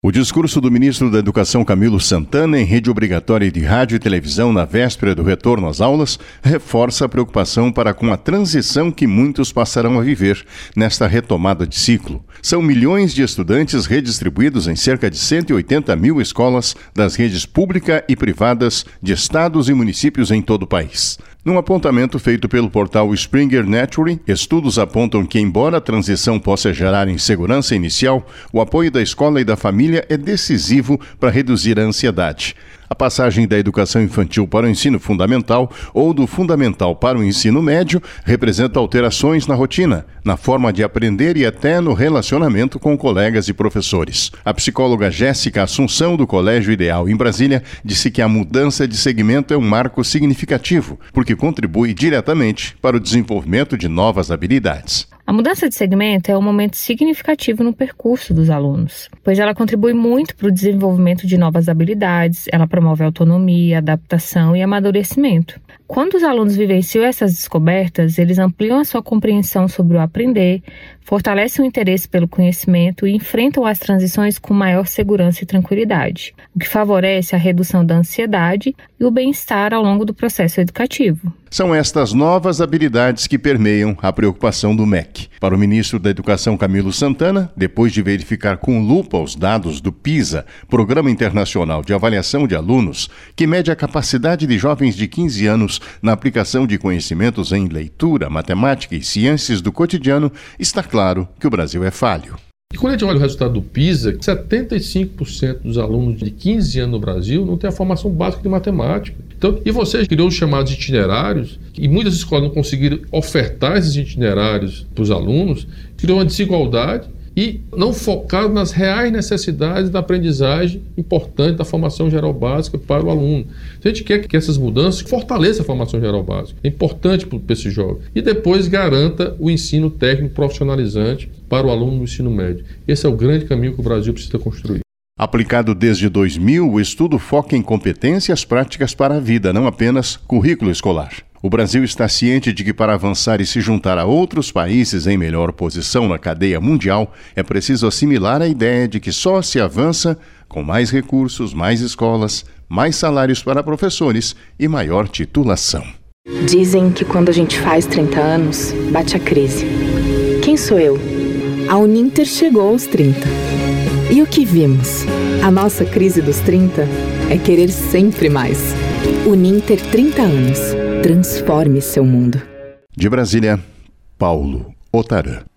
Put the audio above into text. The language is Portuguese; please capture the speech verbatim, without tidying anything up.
O discurso do ministro da Educação, Camilo Santana, em rede obrigatória de rádio e televisão na véspera do retorno às aulas, reforça a preocupação para com a transição que muitos passarão a viver nesta retomada de ciclo. São milhões de estudantes redistribuídos em cerca de cento e oitenta mil escolas das redes pública e privadas de estados e municípios em todo o país. Num apontamento feito pelo portal Springer Nature, estudos apontam que, embora a transição possa gerar insegurança inicial, o apoio da escola e da família é decisivo para reduzir a ansiedade. A passagem da educação infantil para o ensino fundamental ou do fundamental para o ensino médio representa alterações na rotina, na forma de aprender e até no relacionamento com colegas e professores. A psicóloga Jéssica Assunção, do Colégio Ideal em Brasília, disse que a mudança de segmento é um marco significativo, porque contribui diretamente para o desenvolvimento de novas habilidades. A mudança de segmento é um momento significativo no percurso dos alunos, pois ela contribui muito para o desenvolvimento de novas habilidades, ela promove autonomia, adaptação e amadurecimento. Quando os alunos vivenciam essas descobertas, eles ampliam a sua compreensão sobre o aprender, fortalecem o interesse pelo conhecimento e enfrentam as transições com maior segurança e tranquilidade, o que favorece a redução da ansiedade e o bem-estar ao longo do processo educativo. São estas novas habilidades que permeiam a preocupação do M E C. Para o ministro da Educação, Camilo Santana, depois de verificar com lupa os dados do PISA, Programa Internacional de Avaliação de Alunos, que mede a capacidade de jovens de quinze anos na aplicação de conhecimentos em leitura, matemática e ciências do cotidiano, está claro que o Brasil é falho. E quando a gente olha o resultado do PISA, setenta e cinco por cento dos alunos de quinze anos no Brasil não têm a formação básica de matemática. Então, e você criou os chamados itinerários, e muitas escolas não conseguiram ofertar esses itinerários para os alunos, criou uma desigualdade e não focaram nas reais necessidades da aprendizagem importante da formação geral básica para o aluno. Então, a gente quer que essas mudanças fortaleçam a formação geral básica. É importante para esse jovem. E depois garanta o ensino técnico profissionalizante para o aluno no ensino médio. Esse é o grande caminho que o Brasil precisa construir. Aplicado desde dois mil, o estudo foca em competências práticas para a vida, não apenas currículo escolar. O Brasil está ciente de que para avançar e se juntar a outros países em melhor posição na cadeia mundial, é preciso assimilar a ideia de que só se avança com mais recursos, mais escolas, mais salários para professores e maior titulação. Dizem que quando a gente faz trinta anos, bate a crise. Quem sou eu? A Uninter chegou aos trinta. E o que vimos? A nossa crise dos trinta é querer sempre mais. Uninter trinta anos. Transforme seu mundo. De Brasília, Paulo Otarã.